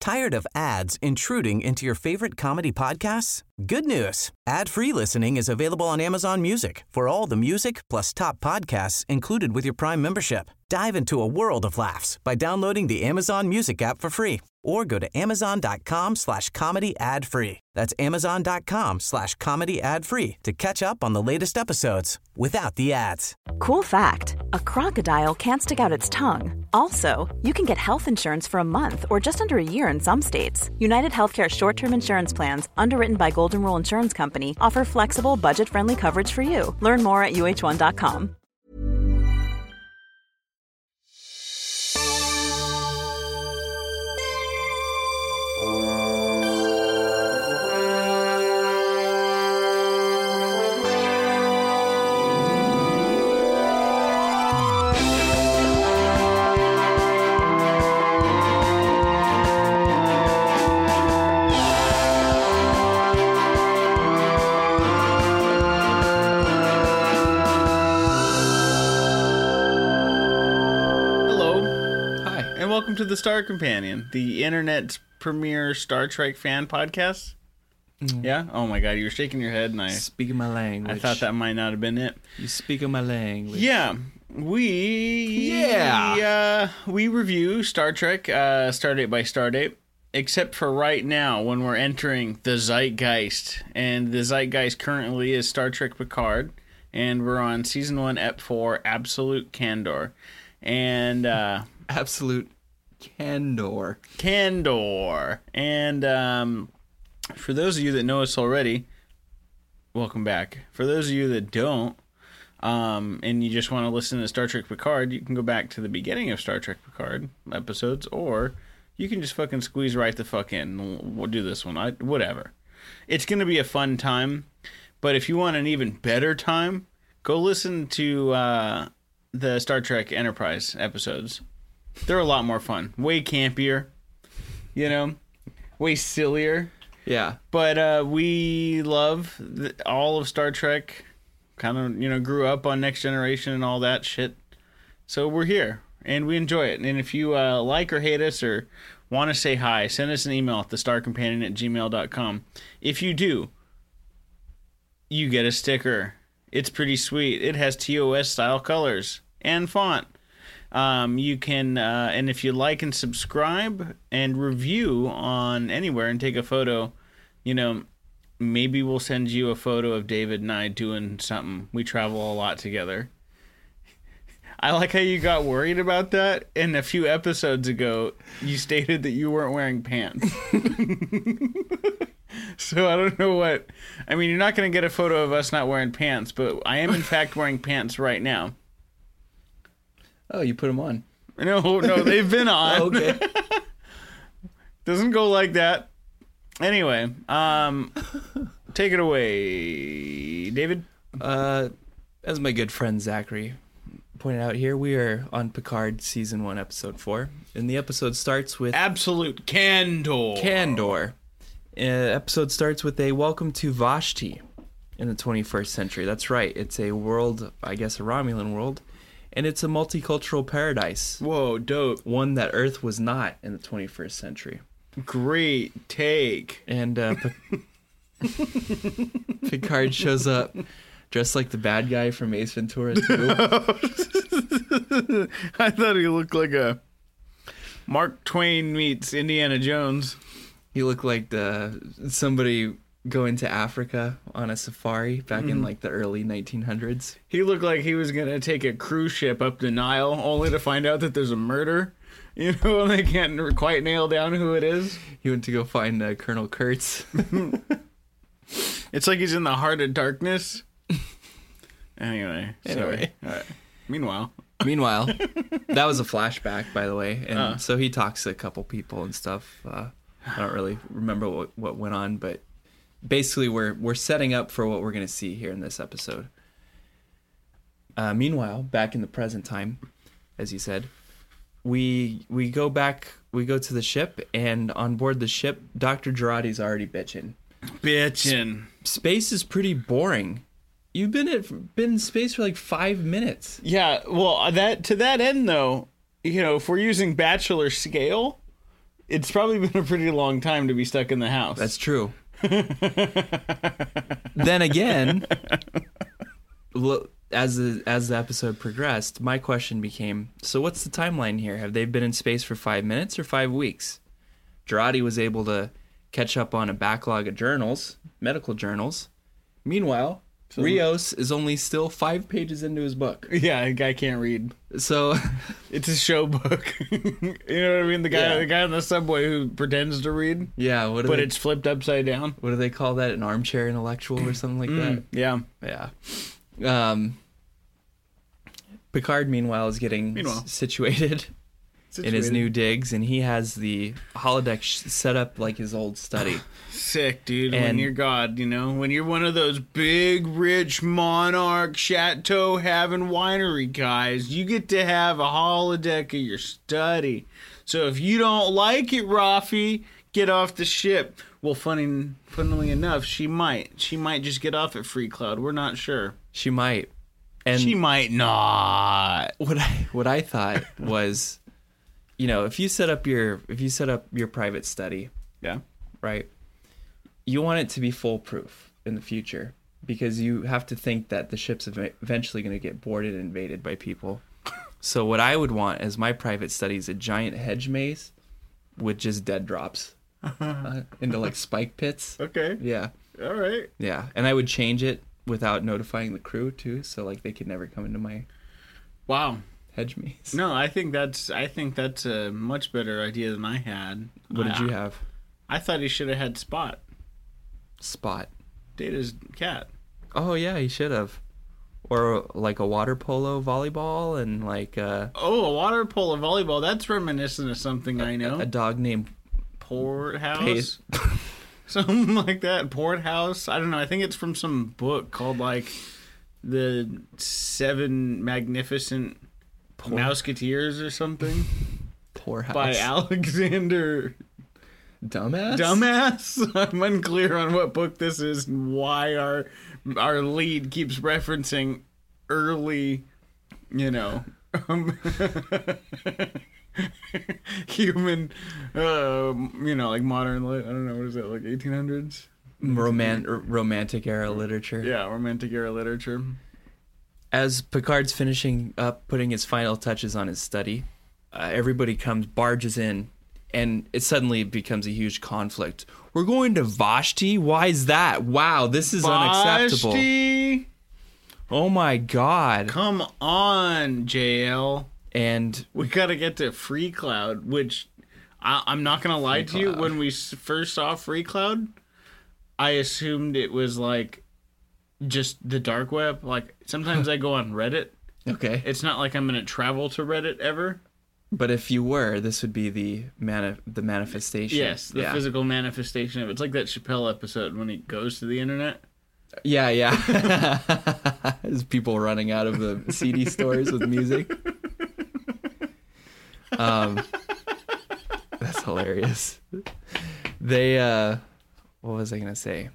Tired of ads intruding into your favorite comedy podcasts? Good news. Ad-free listening is available on Amazon Music for all the music plus top podcasts included with your Prime membership. Dive into a world of laughs by downloading the Amazon Music app for free or go to amazon.com/comedy ad-free. That's amazon.com/comedy ad-free to catch up on the latest episodes without the ads. Cool fact, a crocodile can't stick out its tongue. Also, you can get health insurance for a month or just under a year in some states. United Healthcare short-term insurance plans, underwritten by Golden Rule Insurance Company, offer flexible, budget-friendly coverage for you. Learn more at uh1.com. Welcome to the Star Companion, the internet's premier Star Trek fan podcast. Yeah? Oh my god, you were shaking your head and I... Speaking my language. I thought that might not have been it. You speaking my language. Yeah. We review Star Trek, Stardate by Stardate, except for right now when we're entering the Zeitgeist. And the Zeitgeist currently is Star Trek Picard, and we're on Season 1, Ep 4, Absolute Candor. And, Absolute Candor. And for those of you that know us already, welcome back. For those of you that don't, and you just want to listen to Star Trek Picard, you can go back to the beginning of Star Trek Picard episodes, or you can just fucking squeeze right the fuck in. We'll do this one. Whatever. It's going to be a fun time, but if you want an even better time, go listen to the Star Trek Enterprise episodes. They're a lot more fun. Way campier. You know? Way sillier. Yeah. But we love all of Star Trek. Kind of, grew up on Next Generation and all that shit. So we're here. And we enjoy it. And if you like or hate us or want to say hi, send us an email at thestarcompanion@gmail.com. If you do, you get a sticker. It's pretty sweet. It has TOS style colors and font. You can, and if you like and subscribe and review on anywhere and take a photo, maybe we'll send you a photo of David and I doing something. We travel a lot together. I like how you got worried about that. And a few episodes ago, you stated that you weren't wearing pants. So I don't know what, you're not going to get a photo of us not wearing pants, but I am in fact wearing pants right now. Oh, you put them on. No, they've been on. Oh, okay. Doesn't go like that. Anyway, take it away, David. As my good friend Zachary pointed out here, we are on Picard Season 1, Episode 4. And the episode starts with... Absolute Candor. Episode starts with a welcome to Vashti in the 21st century. That's right. It's a world, I guess a Romulan world. And it's a multicultural paradise. Whoa, dope. One that Earth was not in the 21st century. Great take. And Picard shows up dressed like the bad guy from Ace Ventura 2. I thought he looked like a Mark Twain meets Indiana Jones. He looked like somebody going to Africa on a safari back in the early 1900s. He looked like he was going to take a cruise ship up the Nile only to find out that there's a murder. And they can't quite nail down who it is. He went to go find Colonel Kurtz. It's like he's in the heart of darkness. Anyway. Sorry. All right. Meanwhile, that was a flashback, by the way. And so he talks to a couple people and stuff. I don't really remember what went on, but basically we're setting up for what we're going to see here in this episode. Meanwhile, back in the present time, as you said, we go to the ship, and on board the ship, Dr. Girardi's already bitching. Space is pretty boring. You've been in space for like 5 minutes. Yeah, well, to that end though, if we're using bachelor scale, It's probably been a pretty long time to be stuck in the house. That's true. Then again, as the episode progressed, my question became, so what's the timeline here? Have they been in space for 5 minutes or 5 weeks? Jurati was able to catch up on a backlog of journals, medical journals. Meanwhile, Rios is only still 5 pages into his book. Yeah, the guy can't read. So it's a show book. You know what I mean? The guy on the subway who pretends to read. Yeah, but it's flipped upside down. What do they call that? An armchair intellectual or something like that? Yeah. Yeah. Picard, meanwhile, is getting situated in his new digs, and he has the holodeck set up like his old study. Sick, dude. And when you're God, when you're one of those big, rich monarch chateau having winery guys, you get to have a holodeck of your study. So if you don't like it, Rafi, get off the ship. Well, funnily enough, she might. She might just get off at Freecloud. We're not sure. She might. And she might not. What I thought was, if you set up your private study, yeah, right, you want it to be foolproof in the future, because you have to think that the ship's eventually going to get boarded and invaded by people. So what I would want as my private study is a giant hedge maze with just dead drops into like spike pits. Okay. Yeah. All right. Yeah, and I would change it without notifying the crew too, so like they could never come into my hedge maze. No, I think that's a much better idea than I had. What did you have? I thought he should have had Spot. Data's cat. Oh yeah, he should have. Or like a water polo volleyball and like a water polo volleyball. That's reminiscent of something I know. A dog named Porthouse. Something like that. Porthouse. I don't know. I think it's from some book called like the 7 Magnificent Mouseketeers or something. Porthouse. By Alexander Dumbass? I'm unclear on what book this is and why our lead keeps referencing early, human, like modern, I don't know, what is it, like 1800s? Romantic era literature. Yeah, romantic era literature. As Picard's finishing up, putting his final touches on his study, everybody barges in, and it suddenly becomes a huge conflict. We're going to Vashti? Why is that? Wow, this is unacceptable. Vashti? Oh my God. Come on, JL. And we got to get to Freecloud, which I'm not going to lie to you. When we first saw Freecloud, I assumed it was like just the dark web. Like sometimes I go on Reddit. Okay. It's not like I'm going to travel to Reddit ever. But if you were, this would be the manifestation. Yes, the physical manifestation of it. It's like that Chappelle episode when he goes to the internet. Yeah. There's people running out of the CD stores with music. That's hilarious. They what was I gonna say?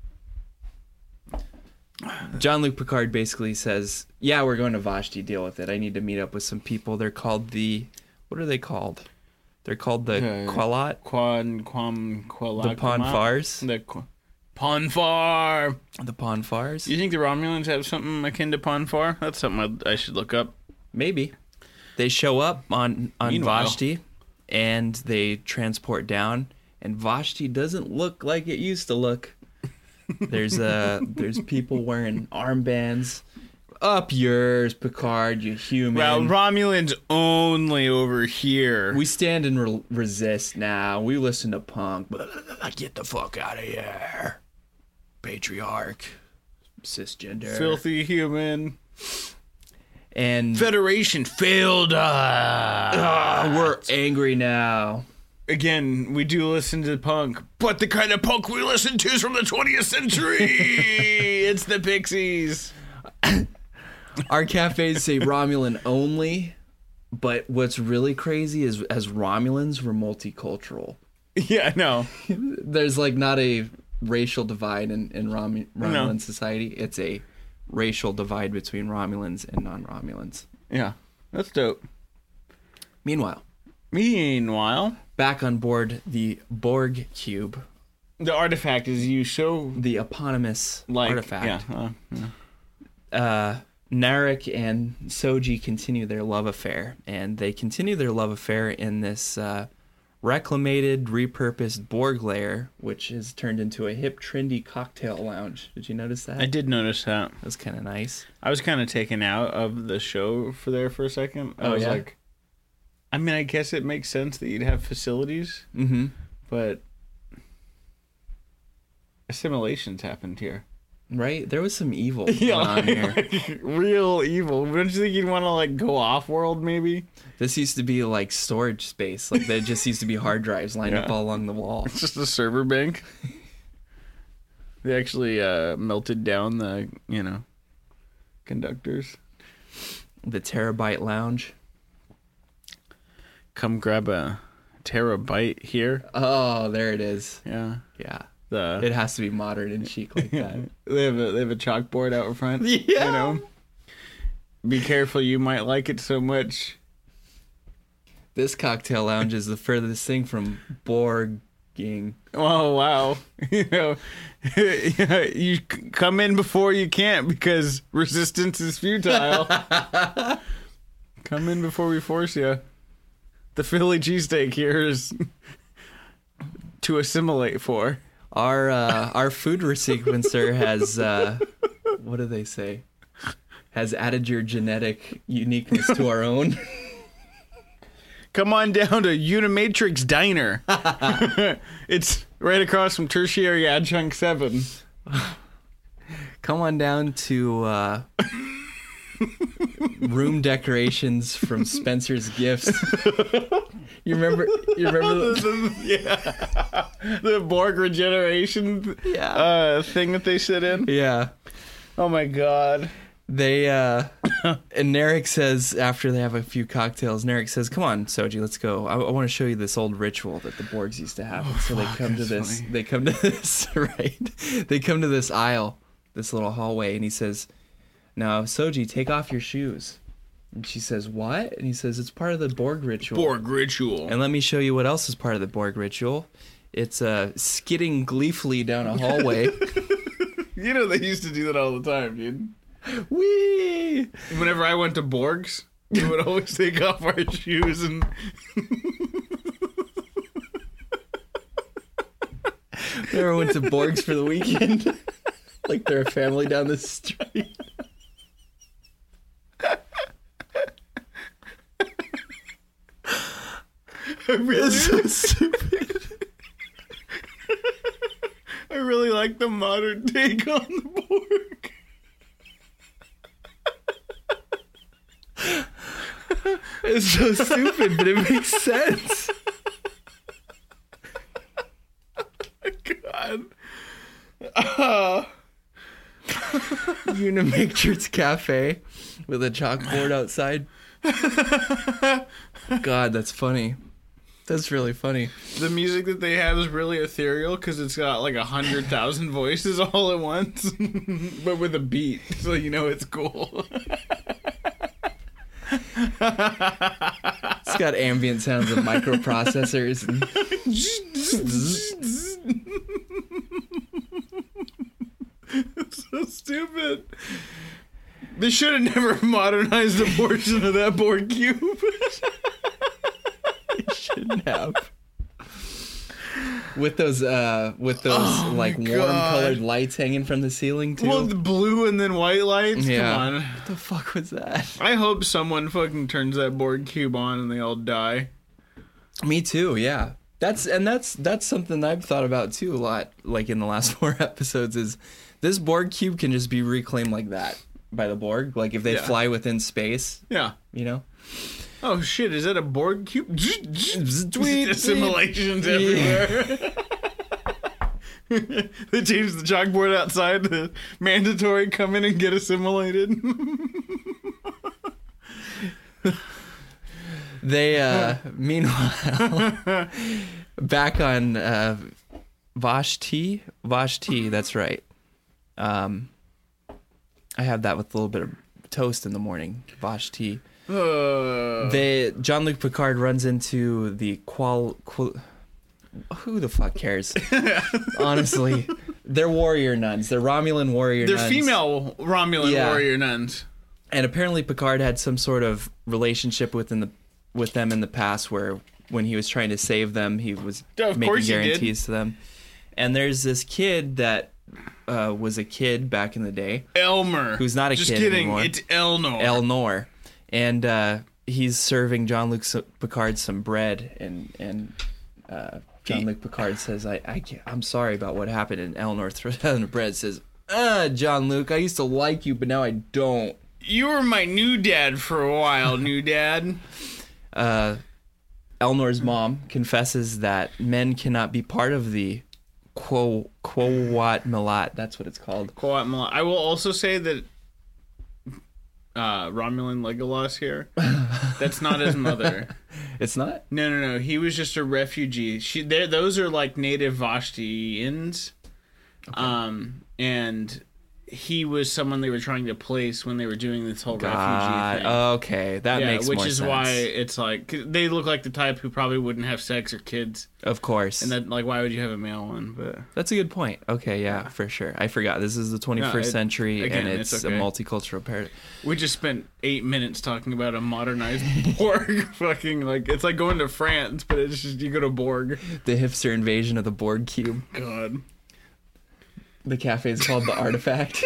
Jean-Luc Picard basically says, yeah, we're going to Vashti, deal with it. I need to meet up with some people. They're called what are they called? They're called the Qualat? The Ponfars? The Ponfar. The Ponfars? You think the Romulans have something akin to Ponfar? That's something I should look up. Maybe. They show up on Vashti, and they transport down, and Vashti doesn't look like it used to look. There's people wearing armbands. Up yours, Picard, you human. Well, Romulans only over here. We stand and resist now. We listen to punk. Get the fuck out of here. Patriarch. Cisgender. Filthy human. And Federation failed us. We're angry now. Again, we do listen to punk, but the kind of punk we listen to is from the 20th century. It's the Pixies. Our cafes say Romulan only, but what's really crazy is as Romulans, we're multicultural. Yeah, no. There's like not a racial divide in Romulan society. It's a racial divide between Romulans and non-Romulans. Yeah, that's dope. Meanwhile, Meanwhile, back on board the Borg cube, the artifact is you show the eponymous artifact. Yeah. Narek and Soji continue their love affair, and they continue their love affair in this reclamated, repurposed Borg lair, which is turned into a hip, trendy cocktail lounge. Did you notice that? I did notice that. That was kind of nice. I was kind of taken out of the show for a second. I was like, I mean, I guess it makes sense that you'd have facilities, but assimilations happened here. Right? There was some evil going on here. Like, real evil. Don't you think you'd want to like go off-world maybe? This used to be like storage space. Like there just used to be hard drives lined up all along the wall. It's just a server bank. They actually melted down the, conductors. The terabyte lounge. Come grab a terabyte here. Oh, there it is. Yeah. Yeah. It has to be modern and chic like that. They have a chalkboard out front. Yeah. Be careful, you might like it so much. This cocktail lounge is the furthest thing from Borging. Oh wow! You come in before you can't because resistance is futile. Come in before we force you. The Philly cheesesteak here is to assimilate for. Our food resequencer has what do they say? Has added your genetic uniqueness to our own. Come on down to Unimatrix Diner. It's right across from Tertiary Adjunct 7. Come on down to room decorations from Spencer's Gifts. You remember the Borg regeneration thing that they sit in? Yeah. Oh my god. They and Narek says, after they have a few cocktails, Narek says, "Come on, Soji, let's go. I want to show you this old ritual that the Borgs used to have." So they come to this. Funny. They come to this. Right. They come to this aisle, this little hallway, and he says, "Now, Soji, take off your shoes." And she says, "What?" And he says, "It's part of the Borg ritual." Borg ritual. And let me show you what else is part of the Borg ritual. It's skidding gleefully down a hallway. They used to do that all the time, dude. Whee! Whenever I went to Borg's, we would always take off our shoes and... Never went to Borg's for the weekend. Like they're a family down the street. It's so stupid. I really like the modern take on the Borg. It's so stupid, but it makes sense. God. Unimatrix Cafe with a chalkboard outside. God, that's funny. That's really funny. The music that they have is really ethereal because it's got like 100,000 voices all at once, but with a beat, so it's cool. It's got ambient sounds of microprocessors. And It's so stupid. They should have never modernized a portion of that Borg cube. They shouldn't have. With those warm colored lights hanging from the ceiling too. Well, the blue and then white lights. Yeah. Come on. What the fuck was that? I hope someone fucking turns that Borg cube on and they all die. Me too. Yeah. That's something I've thought about too a lot. Like in the last 4 episodes, is this Borg cube can just be reclaimed like that by the Borg. Like if they fly within space. Yeah. Oh shit, is that a Borg cube? Assimilations everywhere. They changed the chalkboard outside to mandatory come in and get assimilated. They, meanwhile, back on Vashti, that's right. I have that with a little bit of toast in the morning, Vashti. Jean-Luc Picard runs into the who the fuck cares? Honestly, they're warrior nuns. They're Romulan warrior nuns. They're female Romulan warrior nuns. And apparently Picard had some sort of relationship with them in the past, where when he was trying to save them, he was making guarantees to them. And there's this kid that was a kid back in the day. Elmer. Who's not a Just kid kidding. anymore. It's Elnor. Elnor. And he's serving Jean-Luc Picard some bread, and Jean-Luc Picard says, I'm sorry about what happened. And Elnor throws down the bread and says, Jean-Luc, I used to like you, but now I don't. You were my new dad for a while, new dad. Elnor's mom confesses that men cannot be part of the Quowat Milat. That's what it's called. Quowat Milat. I will also say that Romulan Legolas here, that's not his mother. It's not? No. He was just a refugee. Those are like native Vashtians. Okay. And he was someone they were trying to place when they were doing this whole refugee thing. Okay, that makes more sense. Which is why it's like, they look like the type who probably wouldn't have sex or kids. Of course. And then, like, why would you have a male one? But that's a good point. Okay, yeah, for sure. I forgot. This is the 21st century, and it's a multicultural paradigm. We just spent 8 minutes talking about a modernized Borg. Fucking, like, it's like going to France, but it's just, you go to Borg. The hipster invasion of the Borg cube. God. The cafe is called The Artifact.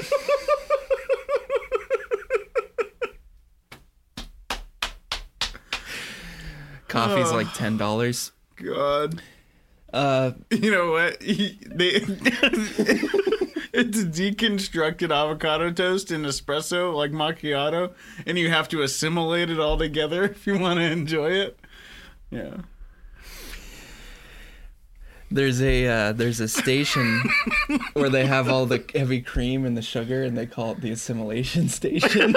Coffee's like $10. God. You know what? It's deconstructed avocado toast in espresso, like macchiato, and you have to assimilate it all together if you want to enjoy it. Yeah. There's a station where they have all the heavy cream and the sugar, and they call it the assimilation station.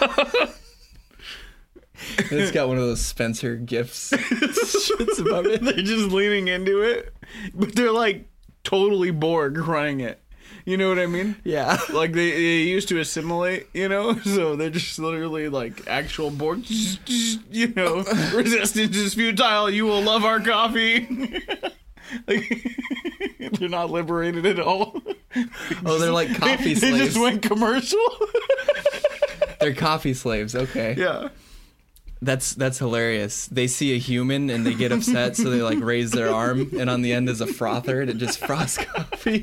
It's got one of those Spencer gifts. Shits above it. They're just leaning into it, but they're like totally Borg running it. You know what I mean? Yeah. Like they used to assimilate, you know? So they're just literally like actual Borg, you know, resistance is futile. You will love our coffee. Like, they're not liberated at all. Oh, they're like coffee slaves. They just went commercial. They're coffee slaves. Okay. Yeah. That's hilarious. They see a human and they get upset, so they like raise their arm, and on the end is a frother, and it just froths coffee.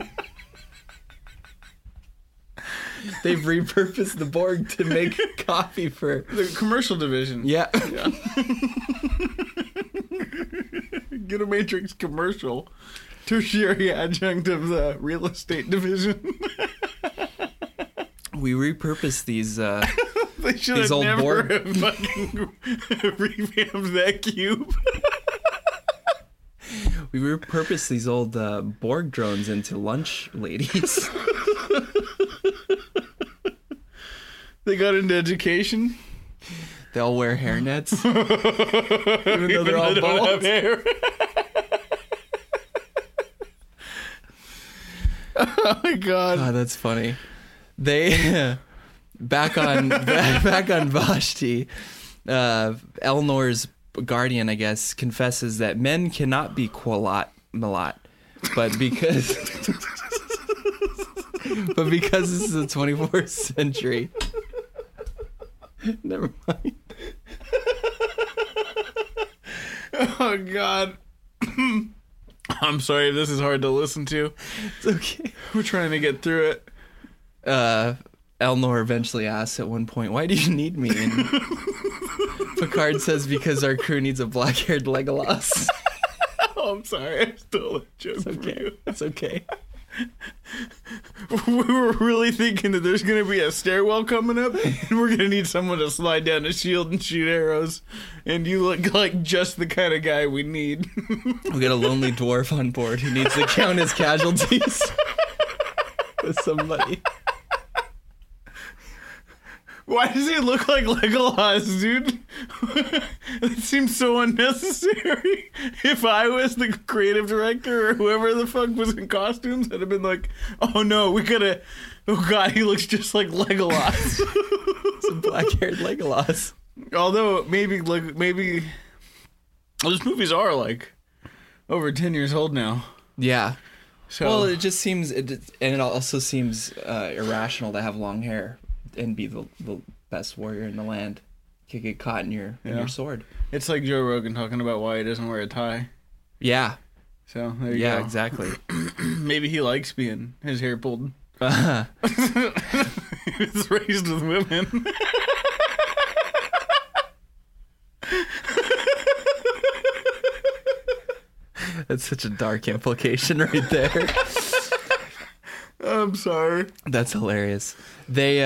They've repurposed the Borg to make coffee for the commercial division. Yeah. Get a Matrix commercial. Tertiary adjunct of the real estate division. We repurpose these they should these have old never Borg. have fucking revamped that cube. We repurpose these old Borg drones into lunch ladies. They got into education. They all wear hairnets, even though they're all don't bald. have hair. Oh my god! God, that's funny. They back on Vashti. Elnor's guardian, I guess, confesses that men cannot be Quowat Milat, but because this is the 24th century. Never mind. Oh god. I'm sorry if this is hard to listen to. It's okay. We're trying to get through it. Elnor eventually asks at one point, "Why do you need me?" And Picard says, "Because our crew needs a black-haired Legolas." Oh, I'm sorry. I stole that joke from you. It's okay. We were really thinking that there's going to be a stairwell coming up, and we're going to need someone to slide down a shield and shoot arrows. And you look like just the kind of guy we need. We got a lonely dwarf on board who needs to count his casualties with somebody. Why does he look like Legolas, dude? It seems so unnecessary. If I was the creative director or whoever the fuck was in costumes, I'd have been like, oh no, we gotta... Oh god, he looks just like Legolas. It's a black-haired Legolas. Although maybe those movies are like over 10 years old now. Yeah. So, well, it just seems, and it also seems irrational to have long hair and be the best warrior in the land. You could get caught in your sword. It's like Joe Rogan talking about why he doesn't wear a tie. Yeah. So there you go. Yeah, exactly. Maybe he likes being his hair pulled. He was raised with women. That's such a dark implication right there. I'm sorry. That's hilarious. They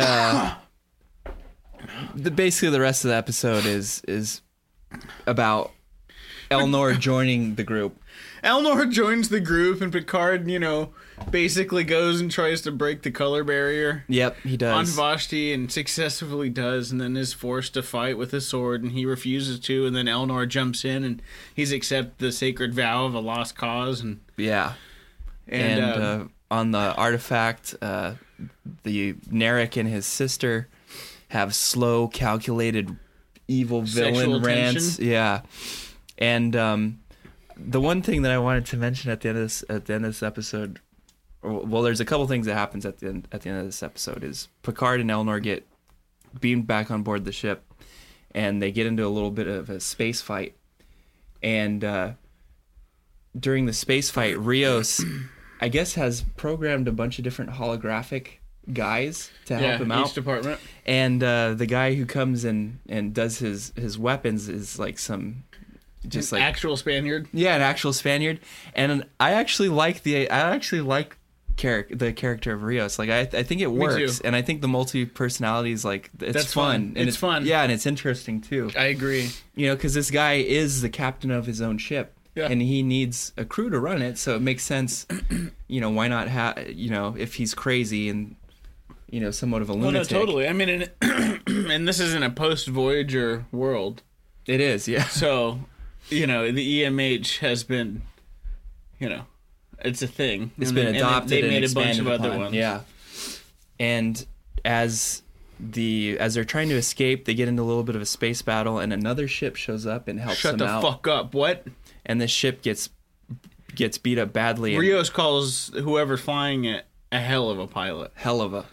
basically the rest of the episode is about Elnor joining the group. Elnor joins the group, and Picard, basically goes and tries to break the color barrier. Yep, he does. On Vashti, and successfully does, and then is forced to fight with his sword, and he refuses to, and then Elnor jumps in, and he's accept the sacred vow of a lost cause, and... Yeah. And on the artifact, the Narek and his sister have slow, calculated, evil villain rants. Yeah. And the one thing that I wanted to mention at the end of this episode, well, there's a couple things that happens at the end of this episode. Is Picard and Elnor get beamed back on board the ship, and they get into a little bit of a space fight. And during the space fight, Rios, I guess, has programmed a bunch of different holographic guys to help him out. Each department. And the guy who comes in and does his weapons is like some... Just like actual Spaniard. Yeah, an actual Spaniard. And I actually like the character of Rios. Like I think it works, and I think the multi-personality is like it's fun. And it's fun. Yeah, and it's interesting too. I agree. Because this guy is the captain of his own ship, and he needs a crew to run it. So it makes sense. Why not have if he's crazy and somewhat of a lunatic. No, totally. I mean, and this is in a post-Voyager world. It is, yeah. So. The EMH has been, it's a thing. It's been adopted. They made and a bunch of upon. other ones. Yeah. And as they're trying to escape, they get into a little bit of a space battle, and another ship shows up and helps them out. Shut the fuck up! What? And the ship gets beat up badly. Rios calls whoever's flying it a hell of a pilot. Hell of a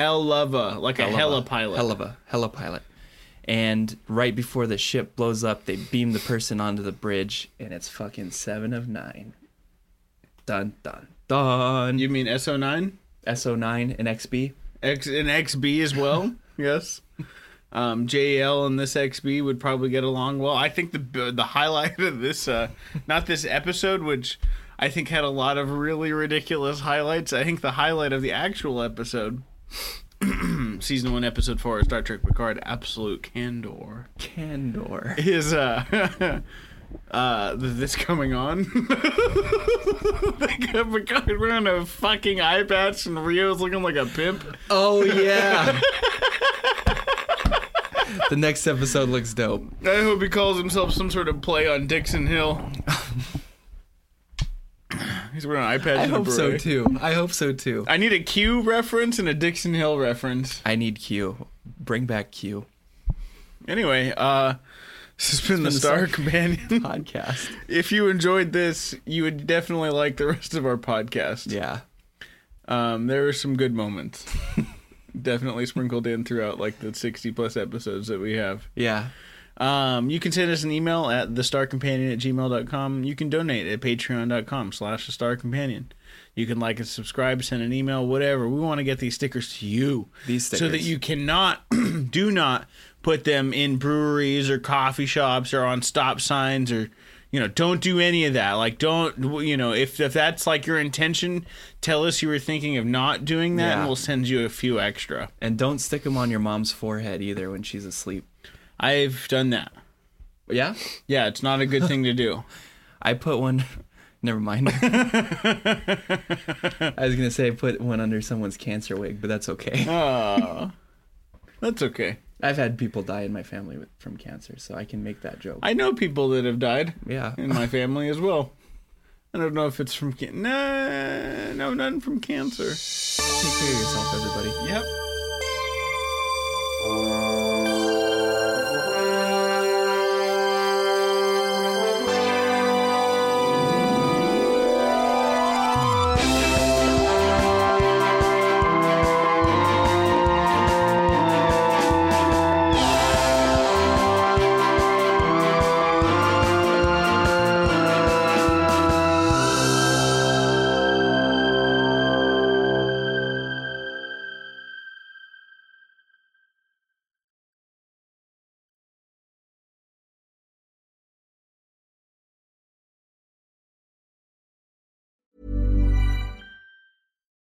pilot. And right before the ship blows up, they beam the person onto the bridge, and it's fucking 7 of 9. Dun, dun, dun. You mean SO9? SO9 and XB? And XB as well, yes. JL and this XB would probably get along well. I think the highlight of this, not this episode, which I think had a lot of really ridiculous highlights. I think the highlight of the actual episode... Season 1, Episode 4 of Star Trek Picard, Absolute Candor. Is, this coming on. They got Picard wearing a fucking eye patch and Rio's looking like a pimp. Oh, yeah. The next episode looks dope. I hope he calls himself some sort of play on Dixon Hill. He's wearing an eye patch. I hope so too. I need a Q reference and a Dixon Hill reference. I need Q. Bring back Q. Anyway, this has been the Star Companion podcast. If you enjoyed this, you would definitely like the rest of our podcast. Yeah. There were some good moments. Definitely sprinkled in throughout like the 60 plus episodes that we have. Yeah. You can send us an email at thestarcompanion@gmail.com. You can donate at patreon.com/thestarcompanion. You can like and subscribe, send an email, whatever. We want to get these stickers to you. These stickers. So that you cannot, do not put them in breweries or coffee shops or on stop signs or, don't do any of that. Like, don't, if that's like your intention, tell us you were thinking of not doing that and we'll send you a few extra. And don't stick them on your mom's forehead either when she's asleep. I've done that. Yeah? Yeah, it's not a good thing to do. I put one... Never mind. I was going to say I put one under someone's cancer wig, but that's okay. That's okay. I've had people die in my family from cancer, so I can make that joke. I know people that have died. Yeah. In my family as well. I don't know if it's from... No, nothing from cancer. Take care of yourself, everybody. Yep.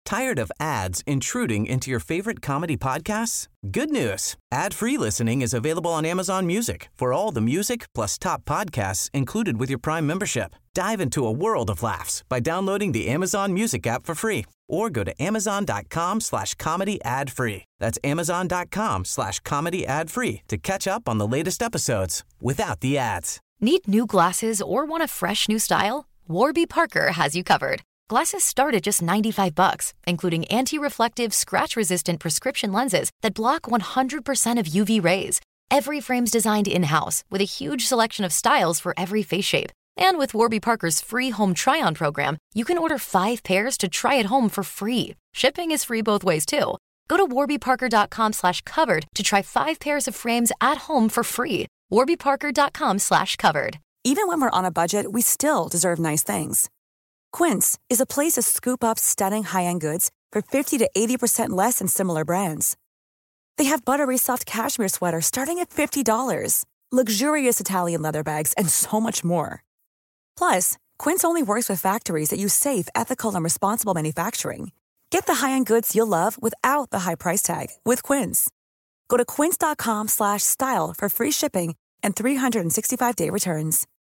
Tired of ads intruding into your favorite comedy podcasts? Good news. Ad-free listening is available on Amazon Music for all the music plus top podcasts included with your Prime membership. Dive into a world of laughs by downloading the Amazon Music app for free or go to amazon.com/comedy ad-free. That's amazon.com/comedy ad-free to catch up on the latest episodes without the ads. Need new glasses or want a fresh new style? Warby Parker has you covered. Glasses start at just $95, including anti-reflective, scratch-resistant prescription lenses that block 100% of UV rays. Every frame's designed in-house with a huge selection of styles for every face shape. And with Warby Parker's free home try-on program, you can order 5 pairs to try at home for free. Shipping is free both ways, too. Go to warbyparker.com/covered to try 5 pairs of frames at home for free. warbyparker.com/covered. Even when we're on a budget, we still deserve nice things. Quince is a place to scoop up stunning high-end goods for 50 to 80% less than similar brands. They have buttery soft cashmere sweaters starting at $50, luxurious Italian leather bags, and so much more. Plus, Quince only works with factories that use safe, ethical, and responsible manufacturing. Get the high-end goods you'll love without the high price tag with Quince. Go to quince.com/style for free shipping and 365-day returns.